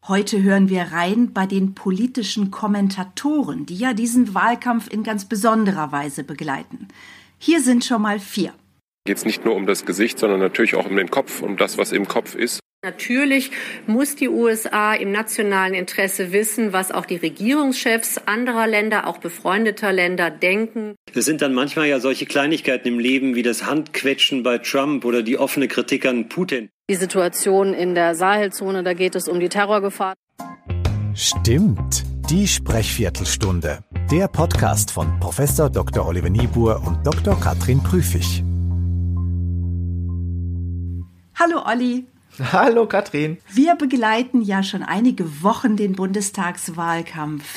Heute hören wir rein bei den politischen Kommentatoren, die ja diesen Wahlkampf in ganz besonderer Weise begleiten. Hier sind schon mal 4. Geht es nicht nur um das Gesicht, sondern natürlich auch um den Kopf, um das, was im Kopf ist. Natürlich muss die USA im nationalen Interesse wissen, was auch die Regierungschefs anderer Länder, auch befreundeter Länder, denken. Es sind dann manchmal ja solche Kleinigkeiten im Leben wie das Handquetschen bei Trump oder die offene Kritik an Putin. Die Situation in der Sahelzone, da geht es um die Terrorgefahr. Stimmt, die Sprechviertelstunde. Der Podcast von Prof. Dr. Oliver Niebuhr und Dr. Katrin Prüfig. Hallo Olli. Hallo Katrin. Wir begleiten ja schon einige Wochen den Bundestagswahlkampf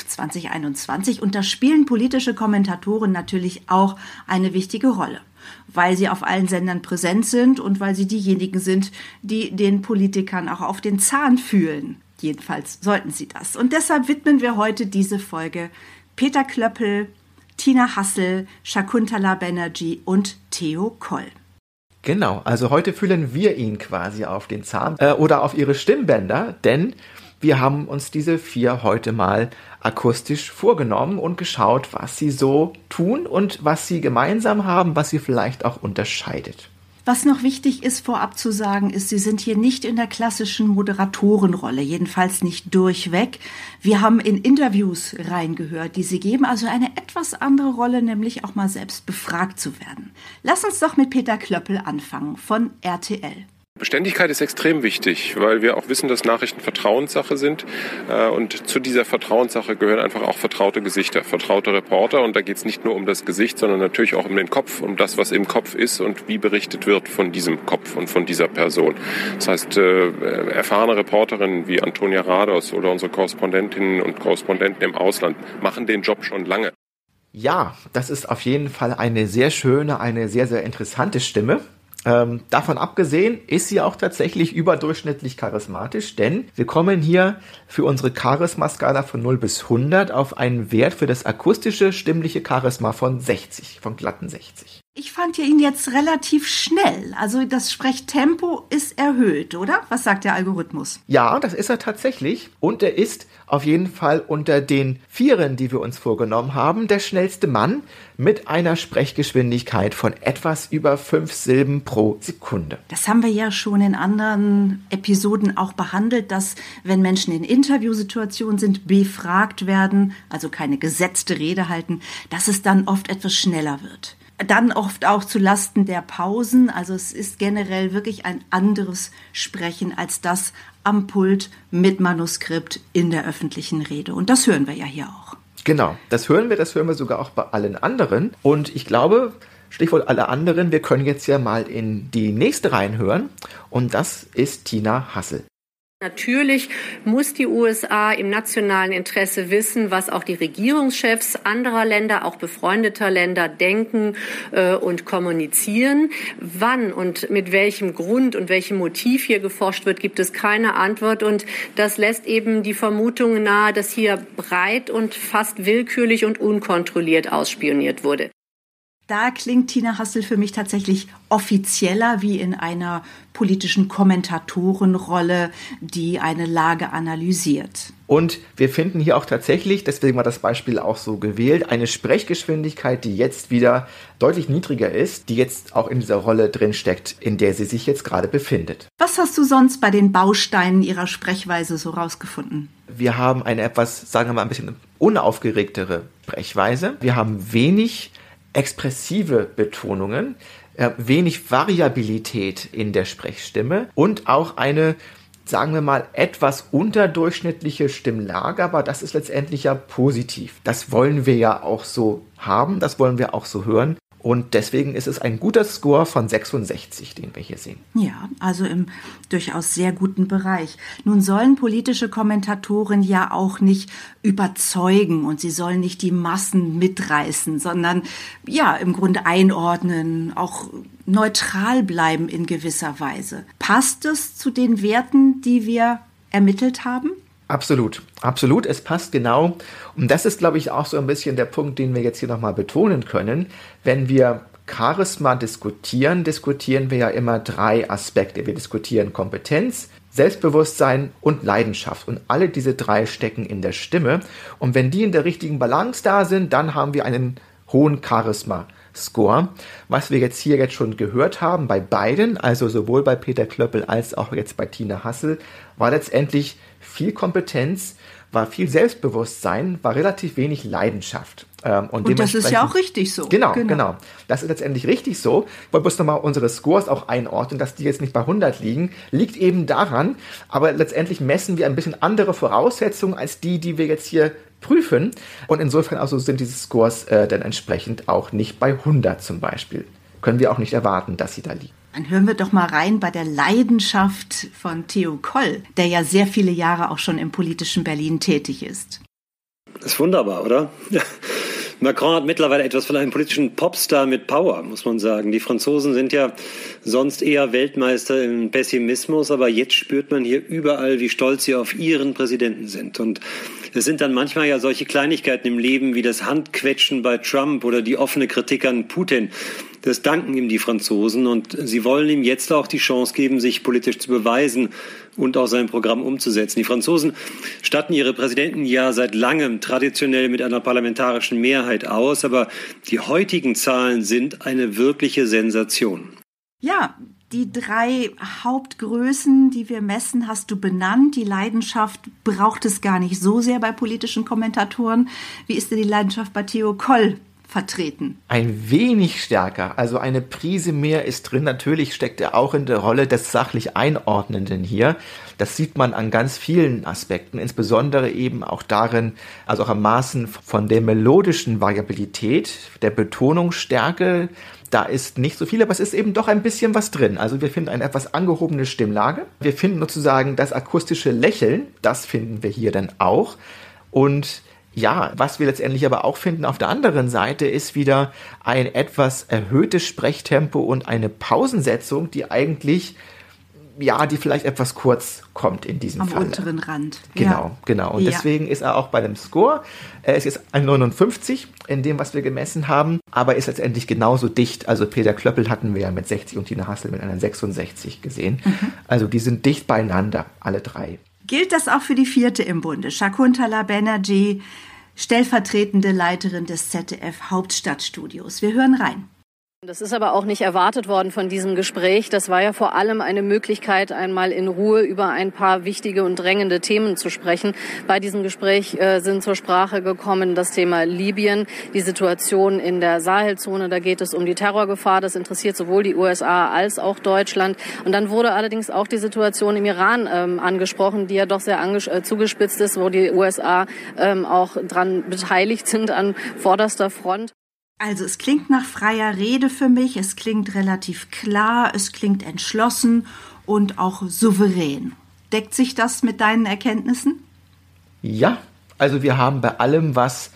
2021 und da spielen politische Kommentatoren natürlich auch eine wichtige Rolle, weil sie auf allen Sendern präsent sind und weil sie diejenigen sind, die den Politikern auch auf den Zahn fühlen. Jedenfalls sollten sie das. Und deshalb widmen wir heute diese Folge Peter Klöppel, Tina Hassel, Shakuntala Banerjee und Theo Koll. Genau, also heute fühlen wir ihn quasi auf den Zahn oder auf ihre Stimmbänder, denn wir haben uns diese 4 heute mal akustisch vorgenommen und geschaut, was sie so tun und was sie gemeinsam haben, was sie vielleicht auch unterscheidet. Was noch wichtig ist vorab zu sagen, ist, sie sind hier nicht in der klassischen Moderatorenrolle, jedenfalls nicht durchweg. Wir haben in Interviews reingehört, die sie geben, also eine etwas andere Rolle, nämlich auch mal selbst befragt zu werden. Lass uns doch mit Peter Klöppel anfangen von RTL. Beständigkeit ist extrem wichtig, weil wir auch wissen, dass Nachrichten Vertrauenssache sind. Und zu dieser Vertrauenssache gehören einfach auch vertraute Gesichter, vertraute Reporter. Und da geht es nicht nur um das Gesicht, sondern natürlich auch um den Kopf, um das, was im Kopf ist und wie berichtet wird von diesem Kopf und von dieser Person. Das heißt, erfahrene Reporterinnen wie Antonia Rados oder unsere Korrespondentinnen und Korrespondenten im Ausland machen den Job schon lange. Ja, das ist auf jeden Fall eine sehr schöne, eine sehr, sehr interessante Stimme. Davon abgesehen ist sie auch tatsächlich überdurchschnittlich charismatisch, denn wir kommen hier für unsere Charisma-Skala von 0 bis 100 auf einen Wert für das akustische, stimmliche Charisma von 60, von glatten 60. Ich fand ihn jetzt relativ schnell, also das Sprechtempo ist erhöht, oder? Was sagt der Algorithmus? Ja, das ist er tatsächlich und er ist auf jeden Fall unter den 4, die wir uns vorgenommen haben, der schnellste Mann mit einer Sprechgeschwindigkeit von etwas über 5 Silben pro Sekunde. Das haben wir ja schon in anderen Episoden auch behandelt, dass wenn Menschen in Interviewsituationen sind, befragt werden, also keine gesetzte Rede halten, dass es dann oft etwas schneller wird. Dann oft auch zu Lasten der Pausen. Also es ist generell wirklich ein anderes Sprechen als das am Pult mit Manuskript in der öffentlichen Rede. Und das hören wir ja hier auch. Genau, das hören wir sogar auch bei allen anderen. Und ich glaube, Stichwort alle anderen, wir können jetzt ja mal in die nächste reinhören. Und das ist Tina Hassel. Natürlich muss die USA im nationalen Interesse wissen, was auch die Regierungschefs anderer Länder, auch befreundeter Länder denken und kommunizieren. Wann und mit welchem Grund und welchem Motiv hier geforscht wird, gibt es keine Antwort. Und das lässt eben die Vermutung nahe, dass hier breit und fast willkürlich und unkontrolliert ausspioniert wurde. Da klingt Tina Hassel für mich tatsächlich offizieller wie in einer politischen Kommentatorenrolle, die eine Lage analysiert. Und wir finden hier auch tatsächlich, deswegen war das Beispiel auch so gewählt, eine Sprechgeschwindigkeit, die jetzt wieder deutlich niedriger ist, die jetzt auch in dieser Rolle drin steckt, in der sie sich jetzt gerade befindet. Was hast du sonst bei den Bausteinen ihrer Sprechweise so rausgefunden? Wir haben eine etwas, sagen wir mal, ein bisschen unaufgeregtere Sprechweise. Wir haben wenig expressive Betonungen, wenig Variabilität in der Sprechstimme und auch eine, sagen wir mal, etwas unterdurchschnittliche Stimmlage, aber das ist letztendlich ja positiv. Das wollen wir ja auch so haben, das wollen wir auch so hören. Und deswegen ist es ein guter Score von 66, den wir hier sehen. Ja, also im durchaus sehr guten Bereich. Nun sollen politische Kommentatoren ja auch nicht überzeugen und sie sollen nicht die Massen mitreißen, sondern ja, im Grunde einordnen, auch neutral bleiben in gewisser Weise. Passt es zu den Werten, die wir ermittelt haben? Absolut, absolut. Es passt genau. Und das ist, glaube ich, auch so ein bisschen der Punkt, den wir jetzt hier nochmal betonen können. Wenn wir Charisma diskutieren wir ja immer 3 Aspekte. Wir diskutieren Kompetenz, Selbstbewusstsein und Leidenschaft. Und alle diese 3 stecken in der Stimme. Und wenn die in der richtigen Balance da sind, dann haben wir einen hohen Charisma-Score. Was wir jetzt schon gehört haben bei beiden, also sowohl bei Peter Klöppel als auch jetzt bei Tina Hassel, war letztendlich viel Kompetenz, war viel Selbstbewusstsein, war relativ wenig Leidenschaft. Und das ist ja auch richtig so. Genau. Das ist letztendlich richtig so. Ich wollte bloß nochmal unsere Scores auch einordnen, dass die jetzt nicht bei 100 liegen. Liegt eben daran, aber letztendlich messen wir ein bisschen andere Voraussetzungen als die wir jetzt hier prüfen. Und insofern also sind diese Scores dann entsprechend auch nicht bei 100 zum Beispiel. Können wir auch nicht erwarten, dass sie da liegen. Dann hören wir doch mal rein bei der Leidenschaft von Theo Koll, der ja sehr viele Jahre auch schon im politischen Berlin tätig ist. Das ist wunderbar, oder? Macron hat mittlerweile etwas von einem politischen Popstar mit Power, muss man sagen. Die Franzosen sind ja sonst eher Weltmeister im Pessimismus, aber jetzt spürt man hier überall, wie stolz sie auf ihren Präsidenten sind. Und es sind dann manchmal ja solche Kleinigkeiten im Leben wie das Handquetschen bei Trump oder die offene Kritik an Putin. Das danken ihm die Franzosen und sie wollen ihm jetzt auch die Chance geben, sich politisch zu beweisen und auch sein Programm umzusetzen. Die Franzosen statten ihre Präsidenten ja seit langem traditionell mit einer parlamentarischen Mehrheit aus, aber die heutigen Zahlen sind eine wirkliche Sensation. Ja, die 3 Hauptgrößen, die wir messen, hast du benannt. Die Leidenschaft braucht es gar nicht so sehr bei politischen Kommentatoren. Wie ist denn die Leidenschaft bei Theo Koll vertreten? Ein wenig stärker, also eine Prise mehr ist drin. Natürlich steckt er auch in der Rolle des sachlich Einordnenden hier. Das sieht man an ganz vielen Aspekten, insbesondere eben auch darin, also auch am Maßen von der melodischen Variabilität, der Betonungsstärke. Da ist nicht so viel, aber es ist eben doch ein bisschen was drin. Also wir finden eine etwas angehobene Stimmlage. Wir finden sozusagen das akustische Lächeln, das finden wir hier dann auch. Und ja, was wir letztendlich aber auch finden auf der anderen Seite ist wieder ein etwas erhöhtes Sprechtempo und eine Pausensetzung, die eigentlich, ja, die vielleicht etwas kurz kommt in diesem Fall. Am unteren Rand. Genau. Und deswegen ist er auch bei dem Score, er ist jetzt ein 59 in dem, was wir gemessen haben, aber ist letztendlich genauso dicht. Also Peter Klöppel hatten wir ja mit 60 und Tina Hassel mit einer 66 gesehen. Also die sind dicht beieinander, alle 3. Gilt das auch für die 4. im Bunde? Shakuntala Banerjee, stellvertretende Leiterin des ZDF-Hauptstadtstudios. Wir hören rein. Das ist aber auch nicht erwartet worden von diesem Gespräch. Das war ja vor allem eine Möglichkeit, einmal in Ruhe über ein paar wichtige und drängende Themen zu sprechen. Bei diesem Gespräch sind zur Sprache gekommen das Thema Libyen, die Situation in der Sahelzone. Da geht es um die Terrorgefahr. Das interessiert sowohl die USA als auch Deutschland. Und dann wurde allerdings auch die Situation im Iran angesprochen, die ja doch sehr zugespitzt ist, wo die USA auch dran beteiligt sind an vorderster Front. Also es klingt nach freier Rede für mich, es klingt relativ klar, es klingt entschlossen und auch souverän. Deckt sich das mit deinen Erkenntnissen? Ja, also wir haben bei allem, was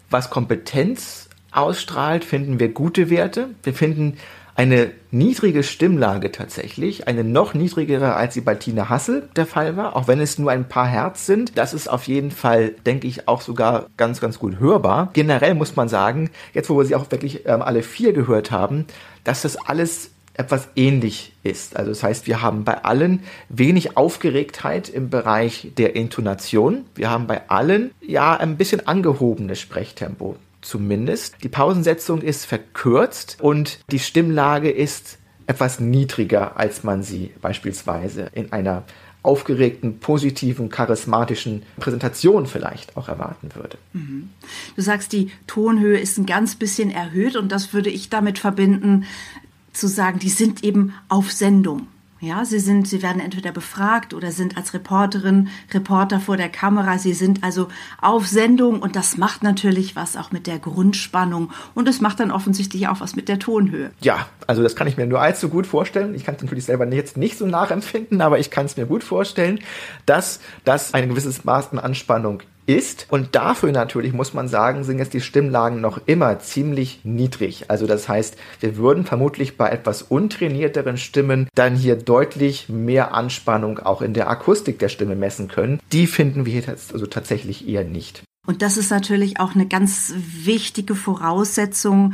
Kompetenz ausstrahlt, finden wir gute Werte. Wir finden eine niedrige Stimmlage tatsächlich, eine noch niedrigere, als sie bei Tina Hassel der Fall war, auch wenn es nur ein paar Hertz sind. Das ist auf jeden Fall, denke ich, auch sogar ganz, ganz gut hörbar. Generell muss man sagen, jetzt wo wir sie auch wirklich alle 4 gehört haben, dass das alles etwas ähnlich ist. Also das heißt, wir haben bei allen wenig Aufgeregtheit im Bereich der Intonation. Wir haben bei allen ja ein bisschen angehobenes Sprechtempo. Zumindest. Die Pausensetzung ist verkürzt und die Stimmlage ist etwas niedriger, als man sie beispielsweise in einer aufgeregten, positiven, charismatischen Präsentation vielleicht auch erwarten würde. Du sagst, die Tonhöhe ist ein ganz bisschen erhöht und das würde ich damit verbinden, zu sagen, die sind eben auf Sendung. Ja, sie werden entweder befragt oder sind als Reporter vor der Kamera. Sie sind also auf Sendung und das macht natürlich was auch mit der Grundspannung und es macht dann offensichtlich auch was mit der Tonhöhe. Ja, also das kann ich mir nur allzu gut vorstellen. Ich kann es natürlich selber jetzt nicht so nachempfinden, aber ich kann es mir gut vorstellen, dass das ein gewisses Maß an Anspannung ist. Und dafür natürlich, muss man sagen, sind jetzt die Stimmlagen noch immer ziemlich niedrig. Also das heißt, wir würden vermutlich bei etwas untrainierteren Stimmen dann hier deutlich mehr Anspannung auch in der Akustik der Stimme messen können. Die finden wir hier also tatsächlich eher nicht. Und das ist natürlich auch eine ganz wichtige Voraussetzung,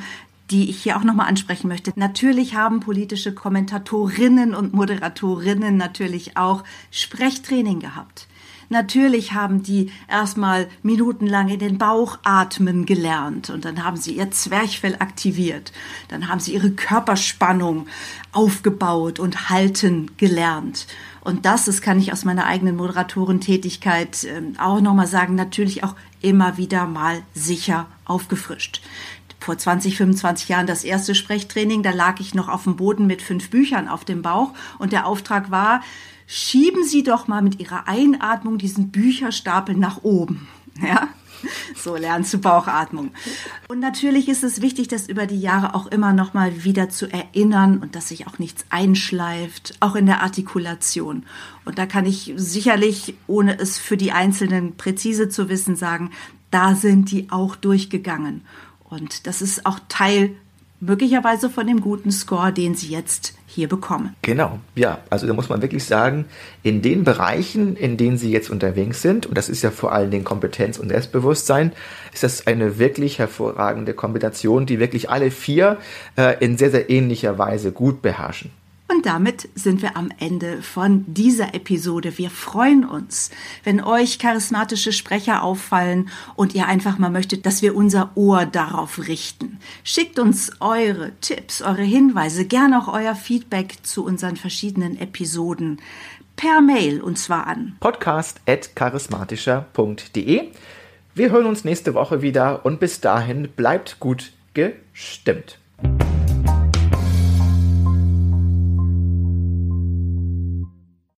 die ich hier auch nochmal ansprechen möchte. Natürlich haben politische Kommentatorinnen und Moderatorinnen natürlich auch Sprechtraining gehabt. Natürlich haben die erstmal minutenlang in den Bauch atmen gelernt und dann haben sie ihr Zwerchfell aktiviert. Dann haben sie ihre Körperspannung aufgebaut und halten gelernt. Und das kann ich aus meiner eigenen Moderatorentätigkeit auch nochmal sagen, natürlich auch immer wieder mal sicher aufgefrischt. Vor 20, 25 Jahren das erste Sprechtraining, da lag ich noch auf dem Boden mit 5 Büchern auf dem Bauch und der Auftrag war, schieben Sie doch mal mit Ihrer Einatmung diesen Bücherstapel nach oben. Ja? So lernst du Bauchatmung. Und natürlich ist es wichtig, das über die Jahre auch immer noch mal wieder zu erinnern und dass sich auch nichts einschleift, auch in der Artikulation. Und da kann ich sicherlich, ohne es für die Einzelnen präzise zu wissen, sagen, da sind die auch durchgegangen. Und das ist auch Teil möglicherweise von dem guten Score, den sie jetzt hier bekommen. Genau, ja, also da muss man wirklich sagen, in den Bereichen, in denen sie jetzt unterwegs sind, und das ist ja vor allen Dingen Kompetenz und Selbstbewusstsein, ist das eine wirklich hervorragende Kombination, die wirklich alle 4 in sehr, sehr ähnlicher Weise gut beherrschen. Und damit sind wir am Ende von dieser Episode. Wir freuen uns, wenn euch charismatische Sprecher auffallen und ihr einfach mal möchtet, dass wir unser Ohr darauf richten. Schickt uns eure Tipps, eure Hinweise, gerne auch euer Feedback zu unseren verschiedenen Episoden per Mail und zwar an podcast@charismatischer.de. Wir hören uns nächste Woche wieder und bis dahin bleibt gut gestimmt.